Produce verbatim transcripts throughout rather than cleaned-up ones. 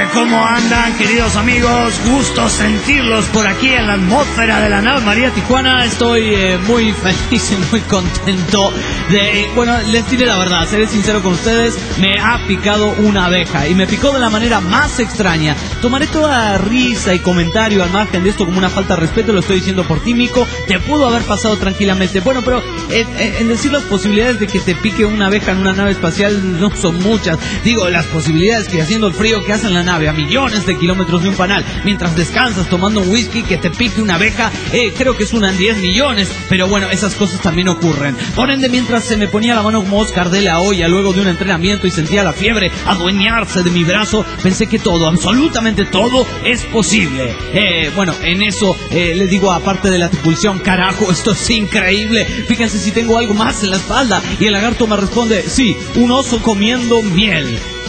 ¿cómo andan, queridos amigos? Gusto sentirlos por aquí en la atmósfera de la nave María Tijuana. Estoy eh, muy feliz y muy contento de... Bueno, les diré la verdad, seré sincero con ustedes, me ha picado una abeja y me picó de la manera más extraña. Tomaré toda risa y comentario al margen de esto como una falta de respeto, lo estoy diciendo por ti, Mico. Te pudo haber pasado tranquilamente. Bueno, pero en, en decir las posibilidades de que te pique una abeja en una nave espacial no son muchas. Digo, las posibilidades que haciendo el frío que hace en la nave a millones de kilómetros de un panal, mientras descansas tomando un whisky, que te pique una abeja, eh, creo que es una en diez millones, pero bueno, esas cosas también ocurren. Por ende, mientras se me ponía la mano como Oscar de la Hoya luego de un entrenamiento y sentía la fiebre adueñarse de mi brazo, pensé que todo, absolutamente todo, es posible. Eh, bueno, en eso eh, les digo, aparte de la tripulación, carajo, esto es increíble. Fíjense si tengo algo más en la espalda. Y el lagarto me responde, sí, un oso comiendo miel.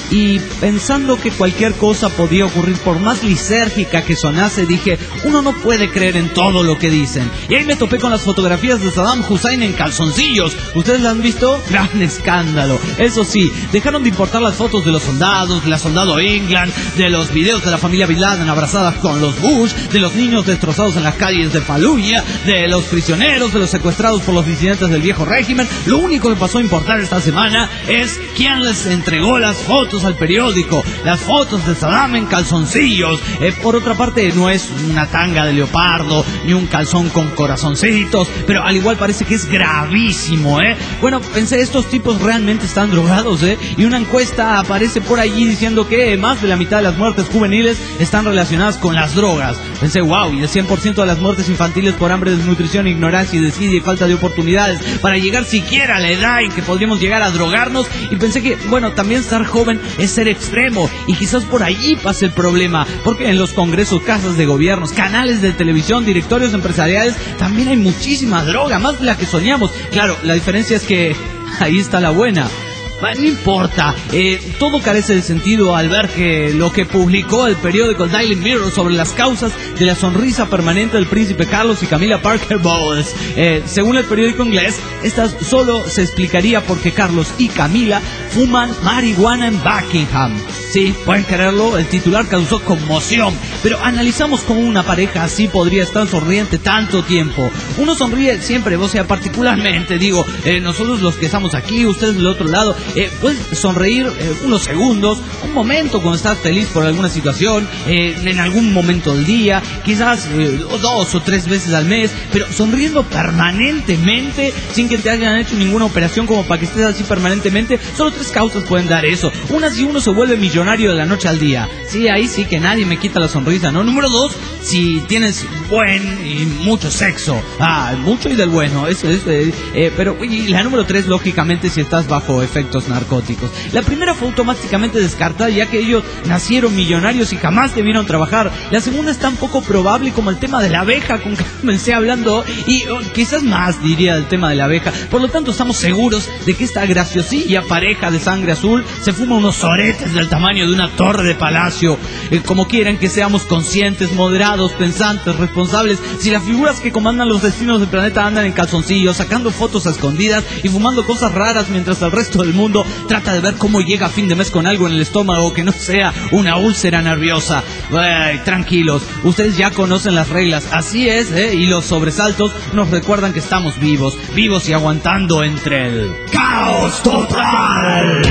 Y pensando que cualquier cosa podía ocurrir, por más lisérgica que sonase, dije, uno no puede creer en todo lo que dicen. Y ahí me topé con las fotografías de Saddam Hussein en calzoncillos. ¿Ustedes las han visto? Gran escándalo. Eso sí, dejaron de importar las fotos de los soldados, de la soldado England, de los videos de la familia Bin Laden abrazadas con los Bush, de los niños destrozados en las calles de Fallujah, de los prisioneros, de los secuestrados por los disidentes del viejo régimen. Lo único que pasó a importar esta semana es quién les entregó las fotos al periódico, las fotos de Saddam en calzoncillos. Eh, por otra parte, no es una tanga de leopardo ni un calzón con corazoncitos, pero al igual parece que es gravísimo, ¿eh? Bueno, pensé, estos tipos realmente están drogados, ¿eh? Y una encuesta aparece por allí diciendo que más de la mitad de las muertes juveniles están relacionadas con las drogas. Pensé, wow, y el cien por ciento de las muertes infantiles por hambre, desnutrición, ignorancia y desidia y falta de oportunidades para llegar siquiera a la edad en que podríamos llegar a drogarnos. Y pensé que, bueno, también estar joven es ser extremo, y quizás por allí pase el problema, porque en los congresos, casas de gobiernos, canales de televisión, directorios empresariales, también hay muchísima droga, más de la que soñamos. Claro, la diferencia es que ahí está la buena. No importa, eh, todo carece de sentido al ver que lo que publicó el periódico Daily Mirror sobre las causas de la sonrisa permanente del príncipe Carlos y Camila Parker Bowles. Eh, según el periódico inglés, esta solo se explicaría porque Carlos y Camila fuman marihuana en Buckingham. Sí, pueden creerlo, el titular causó conmoción, pero analizamos cómo una pareja así podría estar sonriente tanto tiempo. Uno sonríe siempre, o sea, particularmente, digo, eh, nosotros los que estamos aquí, ustedes del otro lado, Eh, puedes sonreír eh, unos segundos, un momento cuando estás feliz por alguna situación, eh, en algún momento del día, quizás eh, dos o tres veces al mes, pero sonriendo permanentemente, sin que te hayan hecho ninguna operación como para que estés así permanentemente. Solo tres causas pueden dar eso. Una, si uno se vuelve millonario de la noche al día. Sí, ahí sí que nadie me quita la sonrisa, ¿no? Número dos, si tienes buen y mucho sexo. Ah, mucho y del bueno, eso es. Eh, eh, pero, y la número tres, lógicamente, si estás bajo efectos narcóticos. La primera fue automáticamente descartada, ya que ellos nacieron millonarios y jamás debieron trabajar. La segunda es tan poco probable como el tema de la abeja con que comencé hablando, y oh, quizás más diría el tema de la abeja. Por lo tanto, estamos seguros de que esta graciosilla pareja de sangre azul se fuma unos soretes del tamaño de una torre de palacio. Eh, como quieran que seamos conscientes, moderados, pensantes, responsables, si las figuras que comandan los destinos del planeta andan en calzoncillos, sacando fotos a escondidas y fumando cosas raras, mientras el resto del mundo trata de ver cómo llega a fin de mes con algo en el estómago que no sea una úlcera nerviosa. Ay, tranquilos, ustedes ya conocen las reglas, así es, ¿eh? Y los sobresaltos nos recuerdan que estamos vivos, vivos y aguantando entre el caos total.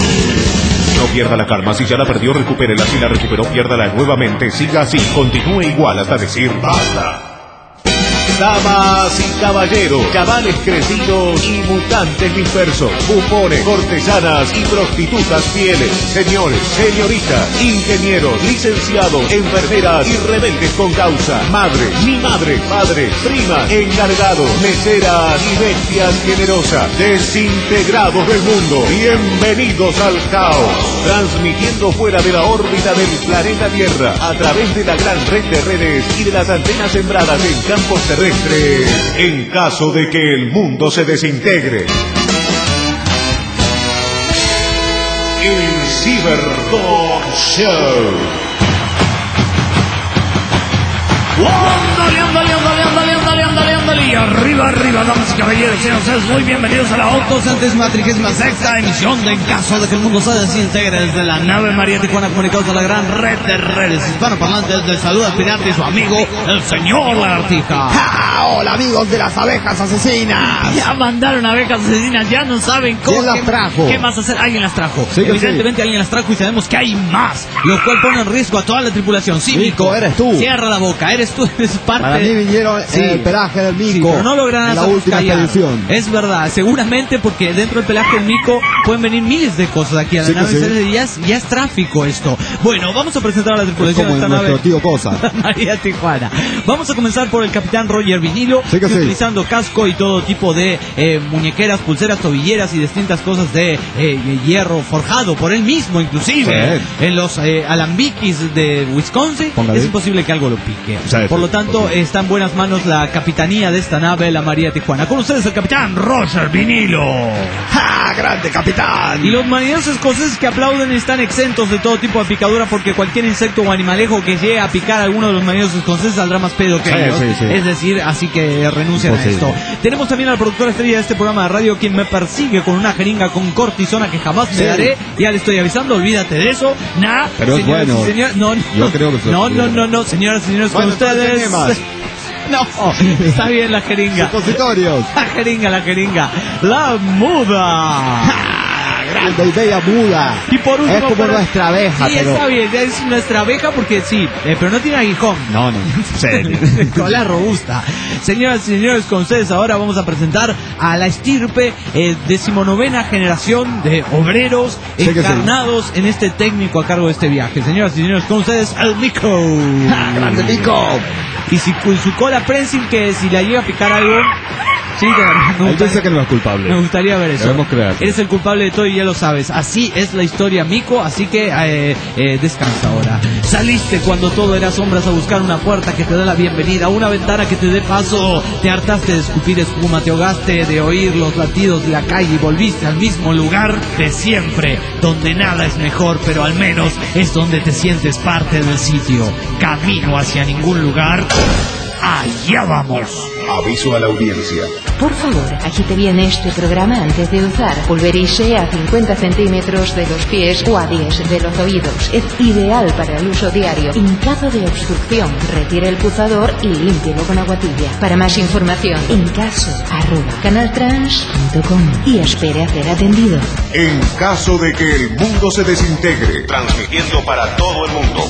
No pierda la calma, si ya la perdió, recupérela, si la recuperó, piérdala nuevamente, siga así, continúe igual hasta decir basta. Damas y caballeros, cabales crecidos y mutantes dispersos, bufones, cortesanas y prostitutas fieles, señores, señoritas, ingenieros, licenciados, enfermeras y rebeldes con causa, madres, mi madre, padres, primas, encargados, meseras y bestias generosas, desintegrados del mundo, bienvenidos al caos, transmitiendo fuera de la órbita del planeta Tierra, a través de la gran red de redes y de las antenas sembradas en campos terrestres, en caso de que el mundo se desintegre. El Ciberdog Show. ¡Ándale, ándale, ándale, ándale, ándale! ándale, ándale, ándale. Y arriba, arriba, damas y caballeros, sean ustedes muy bienvenidos a la octocentésima trigésima sexta emisión de En Caso de que el Mundo se desintegre desde la nave María Tijuana, comunicados a la gran red de redes hispanoparlantes. Les saluda el pirata y su amigo, el señor Lagartija. ¡Ja! Hola, amigos de las abejas asesinas. Ya mandaron abejas asesinas, ya no saben cómo. ¿Quién las trajo? ¿Qué más hacer? Alguien las trajo. Sí, Evidentemente sí. alguien las trajo y sabemos que hay más, lo cual pone en riesgo a toda la tripulación. Sí, Mico, Mico, eres tú. Cierra la boca, eres tú, eres parte. Para mí vinieron Sí. el pelaje del Sí, mico. pero no logran en la hacernos última callar. expedición. Es verdad, seguramente porque dentro del pelaje del mico pueden venir miles de cosas aquí a la Sí que nave. sí. Y ya, es, ya es tráfico esto. Bueno, vamos a presentar a la Es tripulación como de esta nuestro nave. tío Cosa. María Tijuana. Vamos a comenzar por el capitán Roger Vinilo, Sí que sí. utilizando casco y todo tipo de eh, muñequeras, pulseras, tobilleras y distintas cosas de eh, hierro forjado por él mismo, inclusive. Sí. En los eh, alambiquis de Wisconsin Póngale. es imposible que algo lo pique. Sí, por sí, lo tanto, posible. está en buenas manos la capitanía de esta nave, la María Tijuana. Con ustedes el capitán Roger Vinilo. ¡Ja! ¡Grande capitán! Y los marineros escoceses que aplauden están exentos de todo tipo de picadura, porque cualquier insecto o animalejo que llegue a picar a alguno de los marineros escoceses saldrá más pedo que Sí, ellos. sí, sí. Es decir, así que renuncian Imposible. a esto. Tenemos también al productor estrella de este programa de radio, quien me persigue con una jeringa con cortisona que jamás me Sí. daré. Ya le estoy avisando, olvídate de eso. Nah, Pero es señoras y bueno. señores, no, no, Yo creo que es no, bueno. no, no, no, señoras y señores, Bueno, con ustedes. entonces, ¿qué más? No, está bien la jeringa. Supositorios. La jeringa, la jeringa. La muda. Grande y bella muda. Y por último, es como pero- nuestra abeja, Sí, pero... está bien, es nuestra abeja porque sí, eh, pero no tiene aguijón. No, no. Cola robusta. Señoras y señores, con ustedes ahora vamos a presentar a la estirpe eh, decimonovena generación de obreros Sí que sí. encarnados en este técnico a cargo de este viaje. Señoras y señores, con ustedes el Mico. ¡Ja! ¡Grande mico! Y si con su cola prensil, que si la llega a picar algo, sí, te- me Él gustaría- dice que no es culpable. me gustaría ver eso. Debemos creer. Eres el culpable de todo y ya lo sabes. Así es la historia, Mico. Así que eh, eh, descansa ahora. Saliste cuando todo era sombras a buscar una puerta que te dé la bienvenida, una ventana que te dé paso. Te hartaste de escupir espuma, te ahogaste de oír los latidos de la calle y volviste al mismo lugar de siempre, donde nada es mejor, pero al menos es donde te sientes parte del sitio. Camino hacia ningún lugar. Allá vamos. Aviso a la audiencia. Por favor, agite bien este programa antes de usar. Pulverice a cincuenta centímetros de los pies o a diez de los oídos. Es ideal para el uso diario. En caso de obstrucción, retire el pulsador y límpielo con agua tibia. Para más información, en caso, arroba canaltrans punto com y espere a ser atendido. En caso de que el mundo se desintegre, transmitiendo para todo el mundo.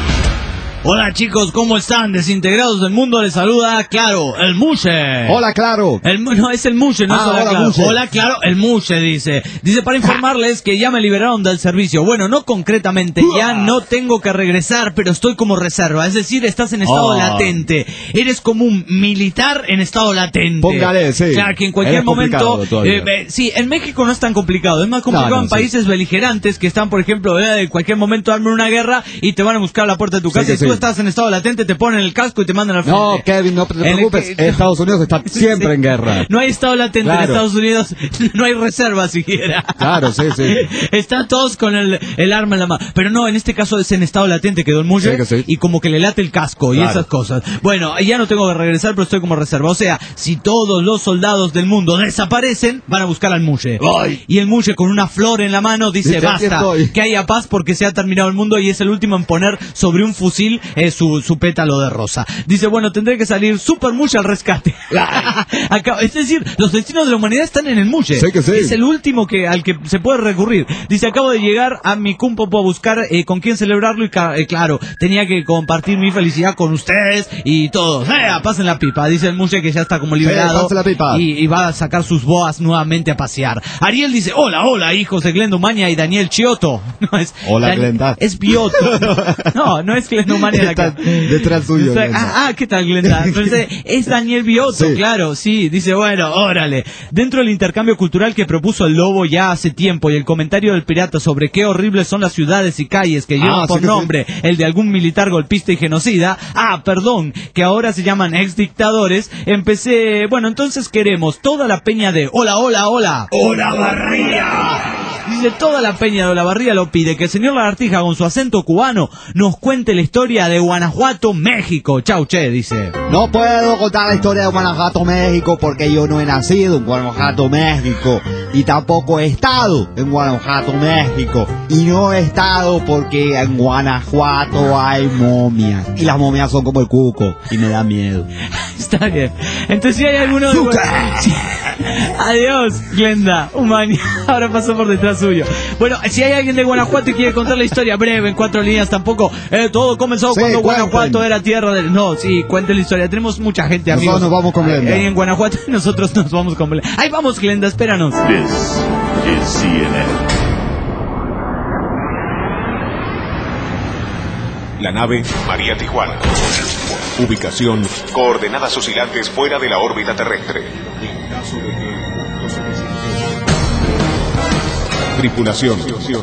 Hola chicos, ¿cómo están? Desintegrados del mundo, les saluda, claro, el Mushe. Hola, claro. El, mu- no, es el Mushe, no Ah, es hola, hola, claro. Mushe. Hola, claro, el Mushe dice. Dice, para informarles que ya me liberaron del servicio. Bueno, no concretamente, ya no tengo que regresar, pero estoy como reserva. Es decir, estás en estado Oh. latente. Eres como un militar en estado latente. Póngale, sí. O sea, que en cualquier Eres momento... complicado todavía. eh, eh, sí, en México no es tan complicado. Es más complicado No, no, en sí. países beligerantes que están, por ejemplo, eh, en cualquier momento arman una guerra y te van a buscar a la puerta de tu Sí casa que y tú sí. estás en estado latente, te ponen el casco y te mandan al frente. No, Kevin, no te En el preocupes. que- Estados Unidos está siempre Sí. en guerra. No hay estado latente en Claro. Estados Unidos, no hay reserva siquiera. Claro, sí, sí. Están todos con el, el arma en la mano. Pero no, en este caso es en estado latente que Don Mulle Sí que sí. y como que le late el casco y Claro. esas cosas. Bueno, ya no tengo que regresar, pero estoy como reserva. O sea, si todos los soldados del mundo desaparecen, van a buscar al Mulle. Ay. Y el Mulle con una flor en la mano dice, Dice, "Aquí basta, estoy". que haya paz porque se ha terminado el mundo, y es el último en poner sobre un fusil eh, su, su pétalo de rosa. Dice, bueno, tendré que salir Super Mulle al rescate. Acá- es decir, los destinos de la humanidad están en el Mulle. Sí que sí. Es el último que al que se puede recurrir. Dice, acabo de llegar a mi Kumpopo a buscar eh, con quién celebrarlo y ca- eh, claro, tenía que compartir mi felicidad con ustedes y todos. ¡Eh! Pasen la pipa. Dice el Mulle que ya está como liberado. pase la pipa. Y, y va a sacar sus boas nuevamente a pasear. Ariel dice, hola, hola, hijos de Glendomania y Daniel Chioto. No es Hola, Dan- Glenda. Es Bioto. No, no es Glendomania la Está que... detrás tuyo, Está- Glenda. ah, ah, ¿qué tal, Glenda? Entonces, es Daniel Bioto, Sí. claro, sí. Dice, bueno, órale. Dentro del intercambio cultural que propuso el Lobo ya hace tiempo y el comentario del pirata sobre qué horribles son las ciudades y calles que llevan Ah, por sí que nombre el de algún militar golpista y genocida, ah, perdón, que ahora se llaman ex dictadores, empecé, bueno, entonces queremos toda la peña de hola, hola, hola. ¡Hola, Barría! Dice, toda la peña de Olavarría lo pide, que el señor Lagartija con su acento cubano nos cuente la historia de Guanajuato, México. Chau, che, dice. No puedo contar la historia de Guanajuato, México, porque yo no he nacido en Guanajuato, México, y tampoco he estado en Guanajuato, México, y no he estado porque en Guanajuato hay momias, y las momias son como el cuco, y me da miedo. Está bien. Entonces, si hay alguno... Sí. Adiós, Glenda, Umani. Ahora pasó por detrás suyo. Bueno, si hay alguien de Guanajuato y quiere contar la historia breve, en cuatro líneas tampoco. Eh, todo comenzó Sí, cuando cuenten. Guanajuato era tierra del... No, sí, cuente la historia. Tenemos mucha gente, amigos. Nosotros nos vamos con Glenda. Ahí en Guanajuato y nosotros nos vamos con Glenda. Ahí vamos, Glenda, espéranos. This is C N N. La nave María Tijuana. Ubicación, coordenadas oscilantes fuera de la órbita terrestre. Tripulación.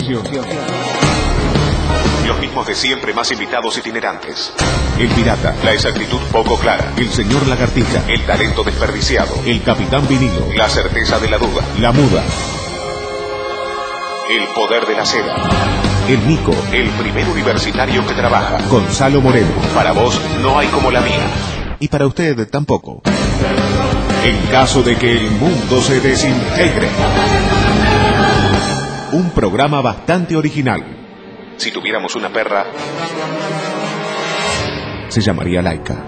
Los mismos de siempre, más invitados itinerantes. El pirata, la exactitud poco clara. El señor Lagartija, el talento desperdiciado. El capitán vinilo, la certeza de la duda. La muda. El poder de la seda. El Nico, el primer universitario que trabaja. Gonzalo Moreno, para vos no hay como la mía. Y para usted tampoco. En caso de que el mundo se desintegre. Un programa bastante original. Si tuviéramos una perra, se llamaría Laika.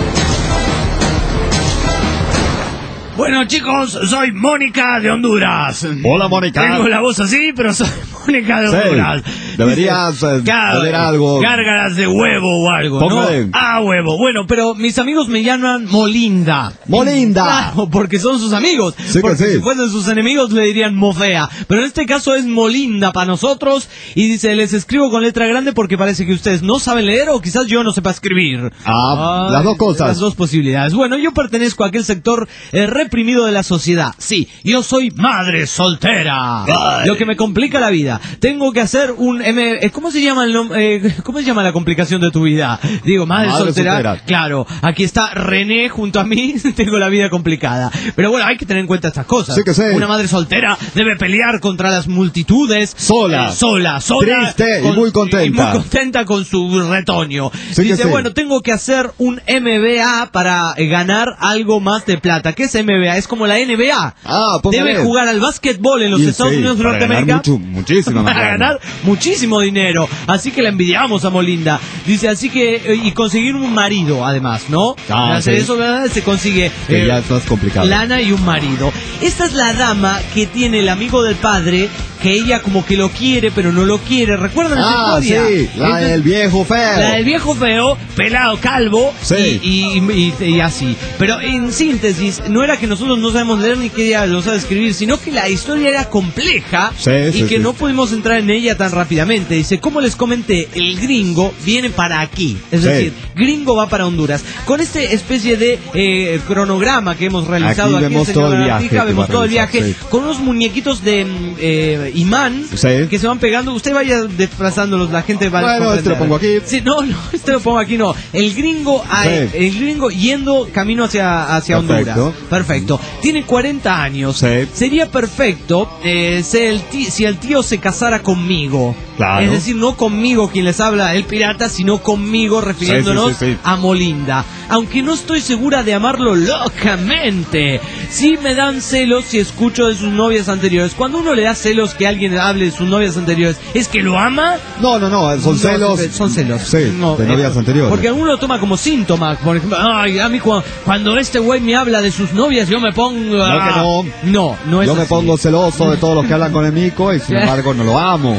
Bueno, chicos, soy Mónica de Honduras. Hola, Mónica. Tengo la voz así, pero soy Mónica de Sí, Honduras. deberías eh, Claro, beber algo. Gárgaras de huevo o algo, Póngale. ¿no? Ah, huevo. Bueno, pero mis amigos me llaman Molinda. Molinda. Claro, porque son sus amigos. Sí que porque sí. si fuesen sus enemigos le dirían Mofea. Pero en este caso es Molinda para nosotros. Y dice, les escribo con letra grande porque parece que ustedes no saben leer o quizás yo no sepa escribir. Ah, las dos cosas. Las dos posibilidades. Bueno, yo pertenezco a aquel sector eh, reprimido de la sociedad. Sí, yo soy madre soltera. Ay. Lo que me complica la vida. Tengo que hacer un M... eh, ¿Cómo se llama el nom- eh, ¿Cómo se llama la complicación de tu vida? Digo, madre, Madre soltera. soltera. Claro, aquí está René junto a mí. Tengo la vida complicada. Pero bueno, hay que tener en cuenta estas cosas. Sí que sí. Una madre soltera debe pelear contra las multitudes. Sola. Eh, sola, sola. Triste y muy contenta. Y muy contenta con su retoño. Sí que Dice, sí. bueno, tengo que hacer un M B A para eh, ganar algo más de plata. ¿Qué es M B A? Es como la N B A. Ah, póngale. Debe jugar al básquetbol en los Y Estados sí, Unidos de para ganar Norteamérica. mucho- muchísimo más Para grana. ganar muchísimo dinero. Así que la envidiamos a Molinda. Dice, así que, eh, y conseguir un marido, además, ¿no? Ah, Para hacer sí. eso, ¿verdad? Se consigue Que eh, ya estás complicado. lana y un marido. Esta es la dama que tiene el amigo del padre, que ella como que lo quiere, pero no lo quiere. ¿Recuerdan esa Ah, historia? sí, la Entonces, del viejo feo. la del viejo feo, pelado, calvo, Sí. y, y- y- y así. Pero en síntesis, no era que nosotros no sabemos leer ni que ella lo sabe escribir, sino que la historia era compleja Sí, y sí, que sí. no pudimos entrar en ella tan rápidamente. Dice, como les comenté, el gringo viene para aquí. Es Sí. decir, gringo va para Honduras. Con esta especie de eh, cronograma que hemos realizado Aquí aquí, vemos el señor todo el Lagartija, viaje que vemos va a todo el realizar, viaje, sí. con unos muñequitos de mm, eh, imán Sí. que se van pegando. Usted vaya desplazándolos, la gente va a Bueno, este lo comprender. pongo aquí. Sí, no, no, este lo pongo aquí, no. El gringo, a- Sí. el gringo yendo camino hacia, hacia Perfecto. Honduras. Perfecto. Tiene cuarenta años. Sí. Sería perfecto eh, si, el ti- si el tío se casara conmigo. Claro. Es decir, no conmigo quien les habla el pirata, sino conmigo refiriéndonos Sí, sí, sí, sí. a Molinda. Aunque no estoy segura de amarlo locamente. Sí me dan celos si escucho de sus novias anteriores. Cuando uno le da celos que alguien hable de sus novias anteriores, ¿es que lo ama? No, no, no, son No, celos. Son celos. Sí, No, de eh, novias anteriores. Porque alguno lo toma como síntoma. Por ejemplo, ay, a mí cu- cuando este güey me habla de sus novias, yo me pongo. No, ah". que no. No, no es Yo me así. pongo celoso de todos los que hablan con el mico y sin embargo no lo amo.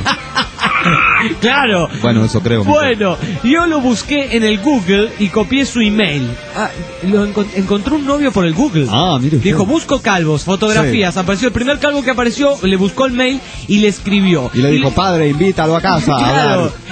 Claro. Bueno, eso creo. mico. Bueno, yo lo busqué en el Google y copié su email. Ah, lo encon- encontró un novio por el Google. Ah, mire usted. Dijo, busco calvos, fotografías. Apareció el primer calvo que apareció, le buscó el mail y le escribió. Y le dijo, padre, invítalo a casa a Claro. hablar.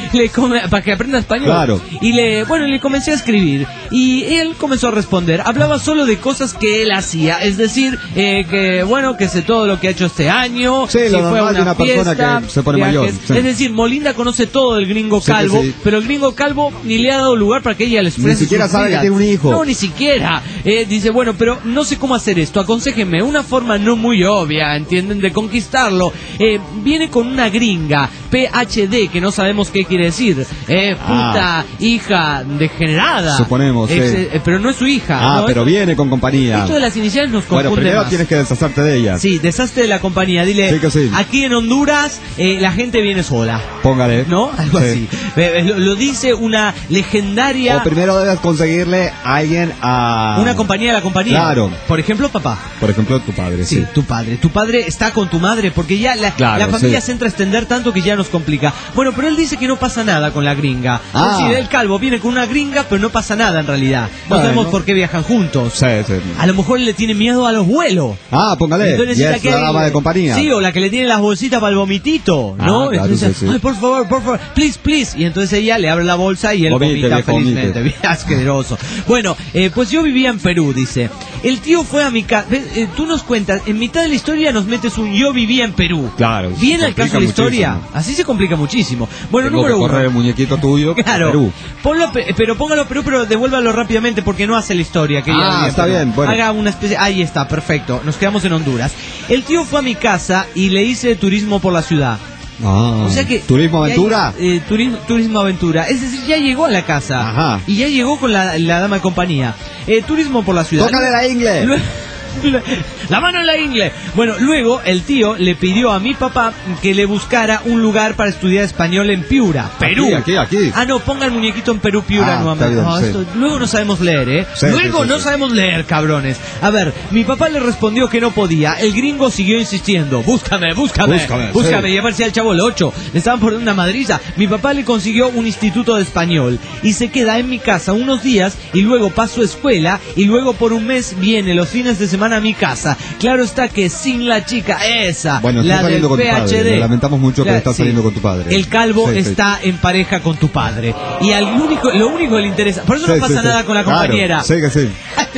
le come, para que aprenda español. Claro. Y le, bueno, le comencé a escribir. Y él comenzó a responder. Hablaba solo de cosas que él hacía. Es decir, eh, que bueno, que sé todo lo que ha hecho este año. Sí, si lo fue a normal de una persona fiesta, que se pone viajes. mayor. Sí. Es decir, Molinda conoce todo del gringo Sí que calvo. sí. Pero el gringo calvo ni le ha dado lugar para que ella le exprese. Ni siquiera sus sabe que ideas. tiene un hijo. No, ni siquiera. Eh, dice, bueno, pero no sé cómo hacer esto. Aconséjenme una forma no muy obvia, ¿entienden? De conquistarlo. Eh, viene con una gringa, P H D, que no sabemos qué quiere decir. Eh, puta, Ah. hija degenerada. Suponemos, Ex- sí. eh, pero no es su hija. Ah, ¿no? pero Esto- viene con compañía. Esto de las iniciales nos confunde Bueno, primero más. tienes que deshacerte de ella. Sí, desastre de la compañía. Dile, Sí que sí. aquí en Honduras eh, la gente viene sola. Póngale. ¿No? Algo Sí. así. Eh, eh, Lo, lo dice una legendaria... O primero debes conseguirle a alguien a... Una compañía de la compañía. Claro. Por ejemplo, papá. Por ejemplo, tu padre, Sí, sí. tu padre. Tu padre está con tu madre porque ya la, Claro, la familia sí. se entra a extender tanto que ya nos complica. Bueno, pero él dice que no pasa nada con la gringa. Ah. Es decir, el calvo viene con una gringa, pero no pasa nada en realidad. No Bueno. sabemos por qué viajan juntos. Sí, sí. A lo mejor él le tiene miedo a los vuelos. Ah, póngale. Entonces Y necesita es que la alguien- dama de compañía. Sí, o la que le tiene las bolsitas para el vomitito, ¿no? Ah, claro, entonces, sí, sí. ay, por favor, por favor, please, please. Y entonces ella le abre la bolsa y él Vomite, vomita viejo, felizmente. vomite. Asqueroso. Bueno, eh, pues yo vivía en Perú, dice. El tío fue a mi casa. Tú nos cuentas, en mitad de la historia nos metes un yo vivía en Perú. Claro, se Viene al caso de la complica historia. muchísimo. Así se complica muchísimo. Bueno, Tengo número que correr el uno. muñequito tuyo. Claro, Perú. ponlo, a Pe- pero póngalo a Perú, pero devuélvalo rápidamente porque no hace la historia que ella Ah, vivía en está Perú. bien, bueno. Haga una especie, ahí está, perfecto. Nos quedamos en Honduras. El tío fue a mi casa y le hice turismo por la ciudad. Ah, O sea que ¿Turismo ya- aventura? eh, turismo, turismo aventura. Es decir, ya llegó a la casa. Ajá. Y ya llegó con la, la dama de compañía. Eh, turismo por la ciudad. Tócale la ingle. Lue- La, la mano en la ingle. Bueno, luego el tío le pidió a mi papá que le buscara un lugar para estudiar español en Piura, Perú. Aquí, aquí, aquí. Ah, no, ponga el muñequito en Perú, Piura, Ah, nuevamente. está bien, No, sí. esto- luego no sabemos leer, ¿eh? Sí, luego sí, sí, no sí. sabemos leer, cabrones. A ver, mi papá le respondió que no podía. El gringo siguió insistiendo. Búscame, búscame, Búscame, búscame. sí. Y a ver si al chavo el ocho le estaban poniendo una madriza. Mi papá le consiguió un instituto de español y se queda en mi casa unos días y luego paso a escuela y luego por un mes viene los fines de semana a mi casa. Claro está que sin la chica esa, Bueno, la estás del saliendo con tu P H D. padre. Lo lamentamos mucho que La- estás saliendo con tu padre. El calvo Sí, sí. está en pareja con tu padre. Y al único, lo único que le interesa. Por eso Sí, no pasa sí, sí. nada con la Claro, compañera. sí que sí.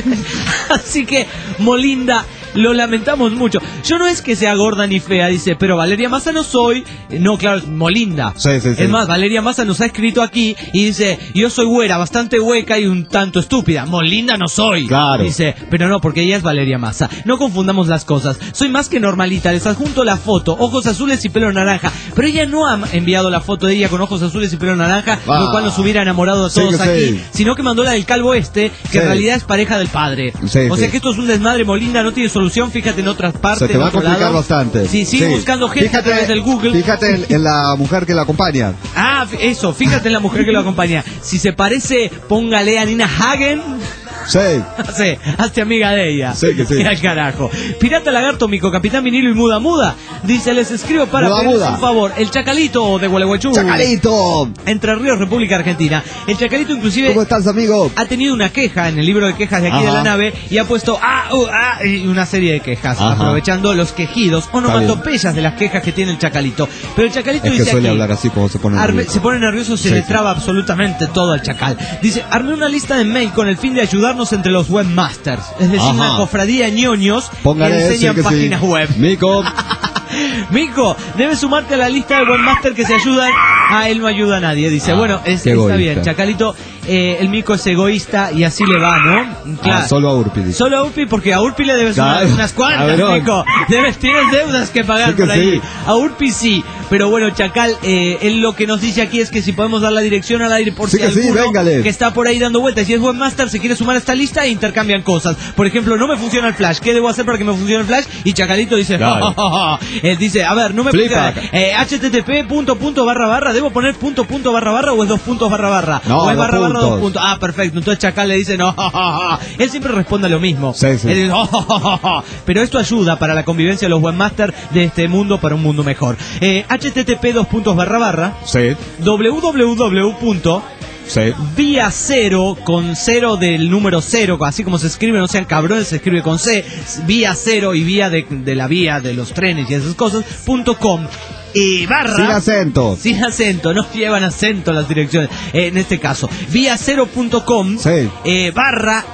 Así que, Molinda, lo lamentamos mucho. Yo no es que sea gorda ni fea, dice, pero Valeria Massa no soy. No, claro, es Molinda. Sí, sí, sí. Es más, Valeria Massa nos ha escrito aquí y dice, yo soy güera, bastante hueca y un tanto estúpida. Molinda no soy. Claro. Dice, pero no, porque ella es Valeria Massa. No confundamos las cosas. Soy más que normalita, les adjunto la foto, ojos azules y pelo naranja. Pero ella no ha enviado la foto de ella con ojos azules y pelo naranja, Ah. lo cual nos hubiera enamorado a Sí todos que aquí, sí. sino que mandó la del calvo este, que Sí. en realidad es pareja del padre. Sí, o sea sí. que esto es un desmadre, Molinda, no tiene solución, fíjate en otras partes. Se te en va a otro complicar lado. bastante. Sí, sigue buscando gente a través del Google. Fíjate en, en la mujer que la acompaña. Ah, f- eso, fíjate en la mujer que lo acompaña. Si se parece, póngale a Nina Hagen. Sí. Sí, hazte amiga de ella. Sí, que sí. Y al carajo. Pirata Lagarto, Mico, Capitán Vinilo y Muda Muda. Dice, les escribo para Muda, pedirles muda. un favor. El Chacalito de Gualeguaychú. ¡Chacalito! Entre Ríos, República Argentina. El Chacalito inclusive ¿Cómo estás, amigo? ha tenido una queja en el libro de quejas de aquí Ajá. de la nave y ha puesto ah, uh, ah, y una serie de quejas, Ajá. aprovechando los quejidos onomatopeyas de las quejas que tiene el Chacalito. Pero el Chacalito Es que dice suele aquí, hablar así como se pone Arme- nervioso. se pone nervioso, se Sí, le sí. traba absolutamente todo al chacal. Dice, armé una lista de mail con el fin de ayudarnos entre los webmasters. Es decir, Ajá. una cofradía de ñoños Póngale que ese enseñan que sí. páginas web. Mico. Mico, debes sumarte a la lista de webmasters que se ayudan. Ah, él no ayuda a nadie. Dice, Ah, bueno, es, qué está egoísta. bien. Chacalito, eh, el Mico es egoísta y así le va, ¿no? Ah, solo a Urpi, dice. Solo a Urpi, porque a Urpi le debes Claro. unas, unas cuantas, Cabrón. Mico. Debes, tienes deudas que pagar Sí que por ahí. sí. A Urpi sí. Pero bueno, Chacal, eh, él lo que nos dice aquí es que si podemos dar la dirección al aire por Sí si que sí, alguno véngale. que está por ahí dando vueltas. Si es webmaster, se quiere sumar a esta lista e intercambian cosas. Por ejemplo, no me funciona el flash. ¿Qué debo hacer para que me funcione el flash? Y Chacalito dice, Claro. él dice, a ver, no me Flipa. funciona. Eh, http punto punto barra barra, ¿debo poner punto punto barra barra o es dos puntos barra barra? No, o es dos barra barra dos puntos. puntos. Ah, perfecto. Entonces Chacal le dice, no, él siempre responde lo mismo. Sí, sí. Él dice, pero esto ayuda para la convivencia de los webmasters de este mundo para un mundo mejor. Eh, http dos puntos barra barra Sí. www. Sí. Vía Cero, con cero del número cero, así como se escribe, no sean cabrones, se escribe con C, Vía Cero y vía de, de la vía de los trenes y esas cosas, punto com. Y barra... Sin acento. Sin acento, no llevan acento las direcciones, eh, en este caso. Vía cero punto com, Sí. eh, barra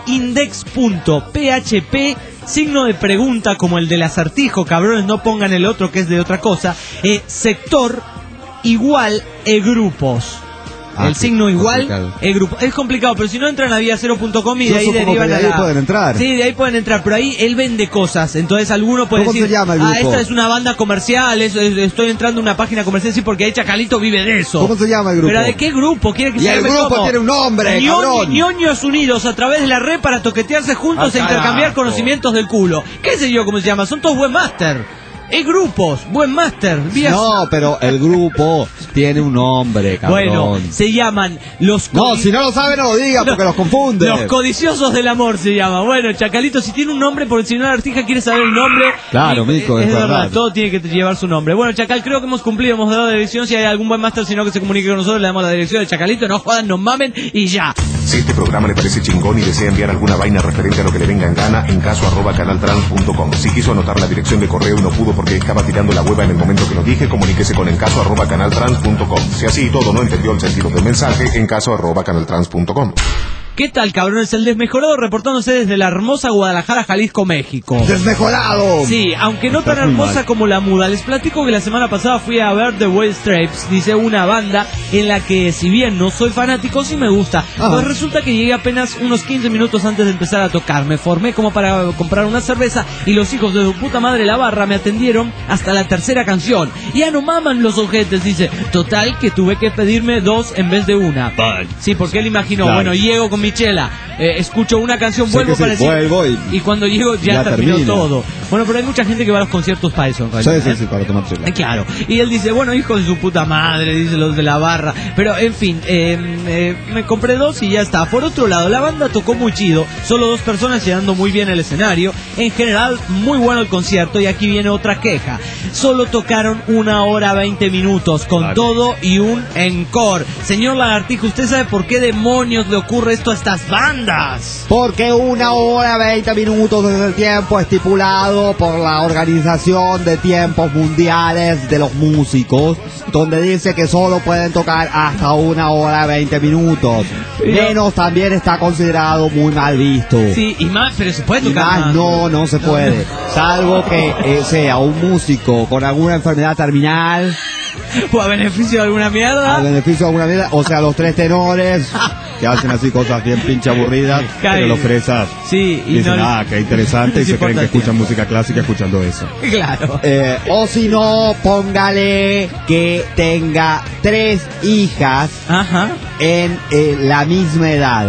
index.php, signo de pregunta como el del acertijo, cabrones, no pongan el otro que es de otra cosa, eh, sector igual e grupos. Ah, el sí, signo igual complicado. e grupo. Es complicado, pero si no entran a vía cero punto com y Yo de ahí supongo derivan que de a ahí la... pueden entrar. Sí, de ahí pueden entrar, pero ahí él vende cosas, entonces alguno puede ¿Cómo decir, se llama el ah, grupo? esta es una banda comercial, es- es- estoy entrando a una página comercial, sí, porque ahí Chacalito vive de eso. ¿Cómo se llama el grupo? ¿Pero de qué grupo? ¿Quiere que Y se el llame grupo cómo? tiene un nombre, Ñoño- cabrón. Ñoños unidos a través de la red para toquetearse juntos Ah, e intercambiar carajo. conocimientos del culo. ¿Qué sé yo cómo se llama? Son todos buen máster. Es grupos, buen máster. Vía... No, pero el grupo tiene un nombre, cabrón. Bueno, se llaman los... No, codi- si no lo sabe, no lo diga, porque los confunde. Los codiciosos del amor se llama. Bueno, Chacalito, si tiene un nombre, porque si no la artista quiere saber el nombre. Claro, y- Mico, es, es verdad. verdad. Todo tiene que llevar su nombre. Bueno, Chacal, creo que hemos cumplido, hemos dado la dirección. Si hay algún buen máster, si no que se comunique con nosotros, le damos la dirección de Chacalito. No jodan, nos mamen y ya. Si este programa le parece chingón y desea enviar alguna vaina referente a lo que le venga en gana, en caso arroba canaltrans punto com. Si quiso anotar la dirección de correo y no pudo porque estaba tirando la hueva en el momento que lo dije, comuníquese con en caso arroba canaltrans punto com. Si así y todo no entendió el sentido del mensaje, en caso arroba canaltrans punto com. ¿Qué tal, cabrones? El desmejorado reportándose desde la hermosa Guadalajara, Jalisco, México. ¡Desmejorado! Sí, aunque no Está tan muy hermosa mal. como la muda. Les platico que la semana pasada fui a ver The White Stripes, dice una banda en la que, si bien no soy fanático, sí me gusta. Ajá. Pues resulta que llegué apenas unos quince minutos antes de empezar a tocar. Me formé como para comprar una cerveza y los hijos de su puta madre la barra me atendieron hasta la tercera canción. Ya no maman los ojetes, dice. Total, que tuve que pedirme dos en vez de una. Sí, porque él imaginó, Claro. bueno, llego con mi chela, eh, escucho una canción, Sí, vuelvo que sí, para decir... vuelvo y- y cuando llego ya, ya terminó termina. todo. Bueno, pero hay mucha gente que va a los conciertos para eso, en realidad. Sí, sí, ¿eh? sí, para tomar chela. Eh, Claro, y él dice, bueno, hijo de su puta madre, dice los de la barra. Pero, en fin, eh, eh, me compré dos y ya está. Por otro lado, la banda tocó muy chido, solo dos personas llenando muy bien el escenario. En general, muy bueno el concierto. Y aquí viene otra queja. Solo tocaron una hora veinte minutos, con Vale. todo y un encore. Señor Lagartijo, ¿usted sabe por qué demonios le ocurre esto a estas bandas? Porque una hora veinte minutos es el tiempo estipulado por la Organización de Tiempos Mundiales de los Músicos, donde dice que solo pueden tocar hasta una hora veinte minutos. Pero- Menos también está considerado muy mal visto. Sí, y más, pero se puede Y tocar más más. no, no se puede. Salvo que eh, sea un músico con alguna enfermedad terminal, O a beneficio de alguna mierda. al beneficio de alguna vida, o sea, los tres tenores, que hacen así cosas bien pinche aburridas, Cae. pero los fresas Sí, y dicen, no- ah, qué interesante, y les se creen importa que el escuchan tiempo. música clásica escuchando eso. Claro. Eh, o si no, póngale que tenga tres hijas Ajá. en eh, la misma edad.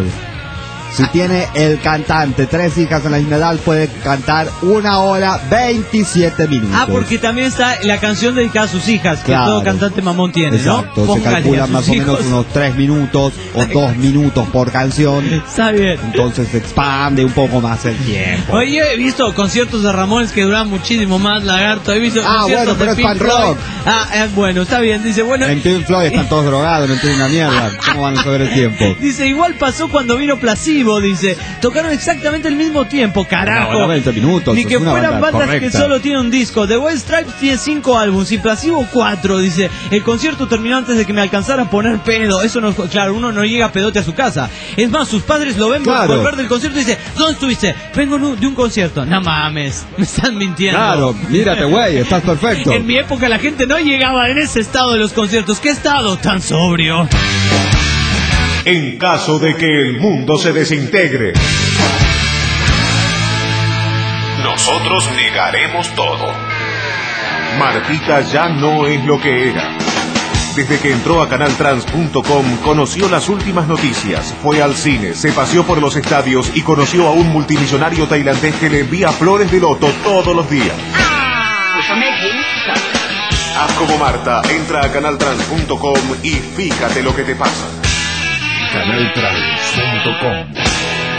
Si tiene el cantante tres hijas en la misma edad, puede cantar una hora veintisiete minutos. Ah, porque también está la canción dedicada a sus hijas, que Claro. todo cantante mamón tiene, Exacto, ¿no? se Póngale a calcula sus más o menos hijos. unos tres minutos o dos minutos por canción. Está bien. Entonces se expande un poco más el tiempo. Oye, yo he visto conciertos de Ramones que duran muchísimo más, lagarto. He visto Ah, conciertos bueno, pero de es Pink punk Floyd. rock. Ah, eh, bueno, está bien. Dice, bueno, En Pink Floyd están todos drogados, no entienden una mierda. ¿Cómo van a saber el tiempo? dice, igual pasó cuando vino Placebo, dice. Tocaron exactamente el mismo tiempo, carajo. Una hora, veinte minutos, Ni es que una fueran banda bandas que correcta. solo tienen un disco. The White Stripes tiene cinco álbumes y Placebo cuatro, dice. El concierto terminó antes de que me alcanzara a poner pedo. Eso no, claro, uno no llega a pedote a su casa. Es más, sus padres lo ven Claro. volver del concierto y dice, ¿dónde estuviste? Vengo nu- de un concierto. No mames, me están mintiendo. Claro, mírate, güey, estás perfecto. En mi época la gente no llegaba en ese estado de los conciertos. ¿Qué estado tan sobrio? En caso de que el mundo se desintegre, nosotros negaremos todo. Martita ya no es lo que era. Desde que entró a canaltrans punto com conoció las últimas noticias, fue al cine, se paseó por los estadios y conoció a un multimillonario tailandés que le envía flores de loto todos los días. Haz como Marta, entra a canaltrans punto com y fíjate lo que te pasa. canaltrans punto com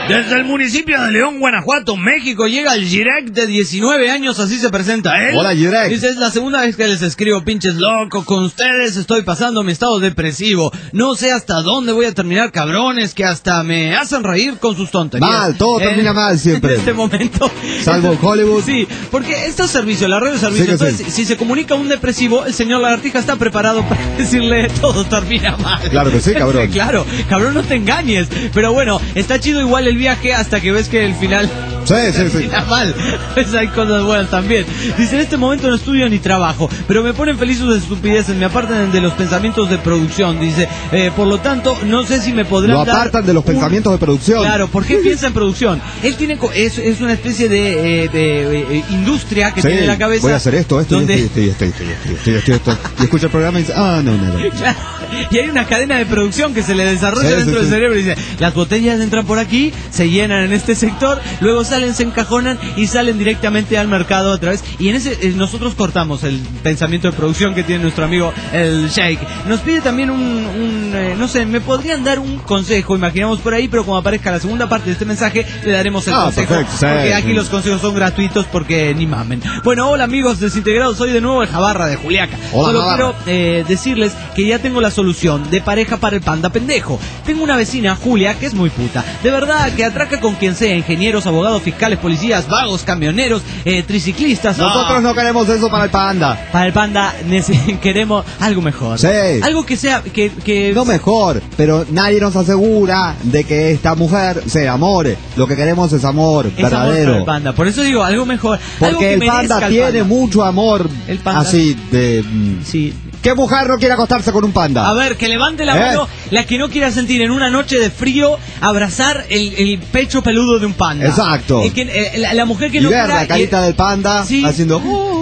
Desde el municipio de León, Guanajuato, México, llega el Jirek de diecinueve años, así se presenta él. Hola, Jirek. Dice, es la segunda vez que les escribo, pinches locos, con ustedes estoy pasando mi estado depresivo. No sé hasta dónde voy a terminar, cabrones, que hasta me hacen reír con sus tonterías. Mal, todo Eh, termina mal siempre. En este momento. Salvo Hollywood. Sí, porque estos servicios, la radio de servicio, Sí que entonces, sí. si se comunica un depresivo, el señor Lagartija está preparado para decirle todo termina mal. Claro que sí, cabrón. Claro, cabrón, no te engañes. Pero bueno, está chido igual el viaje hasta que ves que el final Sí, sí, sí. termina mal. Pues hay cosas buenas también. Dice, en este momento no estudio ni trabajo, pero me ponen feliz sus estupideces, me apartan de los pensamientos de producción. Dice, eh, por lo tanto, no sé si me podrán Lo dar apartan de los un- pensamientos de producción. Claro, ¿por qué piensa en producción? Él tiene co- es, es una especie de, eh, de, eh, industria que Sí, tiene en la cabeza. voy a hacer esto, esto, donde... y esto, y esto, y esto, y esto, y esto, y esto, y esto. Y escucha el programa y dice, ah, no, nada. Claro, y hay una cadena de producción que se le desarrolla Sí, dentro sí, del sí. cerebro y dice, las botellas entran por aquí, se llenan en este sector, luego salen, se encajonan y salen directamente al mercado otra vez. Y en ese eh, nosotros cortamos el pensamiento de producción que tiene nuestro amigo el Shake. Nos pide también un, un eh, no sé, me podrían dar un consejo, imaginamos por ahí, pero como aparezca la segunda parte de este mensaje, le daremos el Ah, consejo. perfecto, sí, porque aquí sí. los consejos son gratuitos porque ni mamen. Bueno, hola amigos desintegrados, soy de nuevo el Jabarra de Juliaca. Hola, Solo Jabarra. quiero eh, decirles que ya tengo la solución de pareja para el panda pendejo. Tengo una vecina, Julia, que es muy puta. De verdad, que atraca con quien sea, ingenieros, abogados, fiscales, policías, vagos, camioneros, eh, triciclistas. Nosotros Ah, no queremos eso para el panda. Para el panda nece- queremos algo mejor. Sí. Algo que sea, que... que No mejor, pero nadie nos asegura de que esta mujer se enamore. Lo que queremos es amor es amor para verdadero. el panda. Por eso digo, algo mejor. Algo Porque que el merezca panda el tiene panda. mucho amor. El panda- Así de... mm, Sí. ¿Qué mujer no quiere acostarse con un panda? A ver, que levante la ¿Eh? mano la que no quiera sentir en una noche de frío abrazar el, el pecho peludo de un panda. Exacto. El que- eh, la, la mujer que Y no ver quiera... la carita y- del panda Sí. haciendo...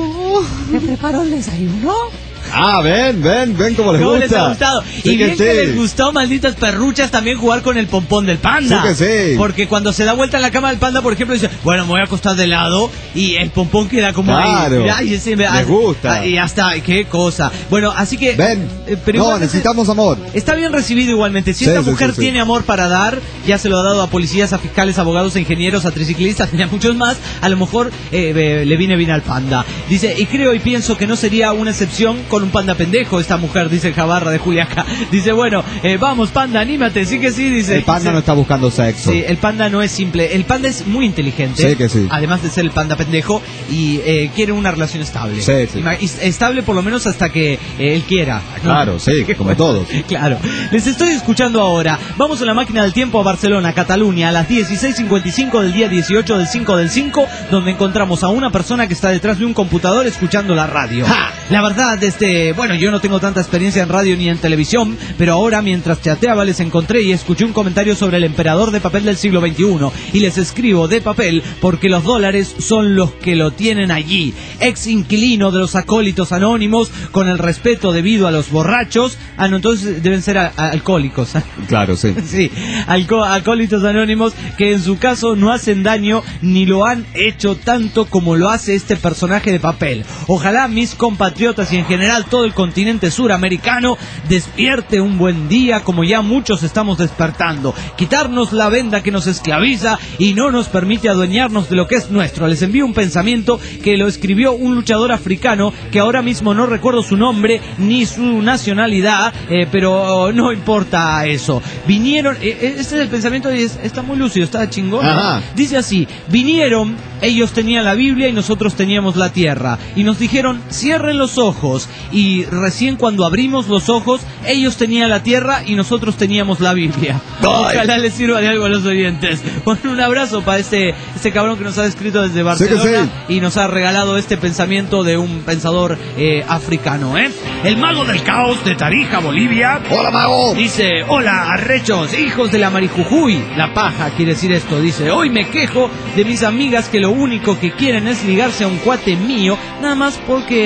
¿Me preparo el desayuno? Ah, ven, ven, ven como les ¿Cómo gusta. les ha gustado? Sí y que bien que sí. les gustó, malditas perruchas, también jugar con el pompón del panda. Sí que sí. Porque cuando se da vuelta en la cama del panda, por ejemplo, dice, bueno, me voy a acostar de lado y el pompón queda como Claro. ahí. Mirá, y ese- Les ah, gusta. ah, Y hasta, qué cosa. Bueno, así que... Ven. eh, pero No, igualmente- necesitamos amor. Está bien recibido igualmente. Si Sí, esta sí, mujer sí, sí. tiene amor para dar, ya se lo ha dado a policías, a fiscales, abogados, a ingenieros, a triciclistas y a muchos más, a lo mejor eh, eh, le viene bien al panda. Dice, y creo y pienso que no sería una excepción con un panda pendejo esta mujer, dice el Jabarra de Juliaca. Dice, bueno, eh, vamos panda, anímate, sí que sí, dice. El panda Dice, no está buscando sexo. Sí, el panda no es simple. El panda es muy inteligente. Sí que sí. Además de ser el panda pendejo y eh, quiere una relación estable. Sí, sí. Ima- y- Estable por lo menos hasta que eh, él quiera. ¿no? Claro, sí, como todos. Claro. Les estoy escuchando ahora. Vamos a la máquina del tiempo a Barcelona, Cataluña, a las dieciséis cincuenta y cinco del día dieciocho del cinco del cinco, donde encontramos a una persona que está detrás de un computador escuchando la radio. ¡Ja! La verdad, este, bueno, yo no tengo tanta experiencia en radio ni en televisión, pero ahora mientras chateaba les encontré y escuché un comentario sobre el emperador de papel del siglo veintiuno y les escribo de papel porque los dólares son los que lo tienen allí. Ex inquilino de los acólitos anónimos, con el respeto debido a los borrachos. Ah, no, entonces deben ser a- a- alcohólicos. Claro, sí. Sí, alco- alcohólicos anónimos que en su caso no hacen daño ni lo han hecho tanto como lo hace este personaje de papel. Ojalá mis compatriotas y en general todo el continente suramericano despierte un buen día como ya muchos estamos despertando. Quitarnos la venda que nos esclaviza y no nos permite adueñarnos de lo que es nuestro. Les envío un pensamiento que lo escribió un luchador africano que ahora mismo no recuerdo su nombre ni su nacionalidad, eh, pero no importa eso. Vinieron, eh, eh, este es el pensamiento y es- está muy lúcido, está chingón, ¿no? Ajá. Dice así, vinieron, ellos tenían la Biblia y nosotros teníamos la tierra. Y nos dijeron, cierren los ojos. Y recién cuando abrimos los ojos, ellos tenían la tierra y nosotros teníamos la Biblia. Ojalá les sirva de algo a los oyentes. Bueno, un abrazo para este, este cabrón que nos ha escrito desde Barcelona Sí que sí. y nos ha regalado este pensamiento de un pensador eh, africano, ¿eh? El mago del caos de Tarija, Bolivia. ¡Hola, mago! Dice, hola, arrechos, hijos de la marijujuy. La paja quiere decir esto. Dice, hoy me quejo de mis amigas que lo único que quieren es ligarse a un cuate mío, nada más porque para salir a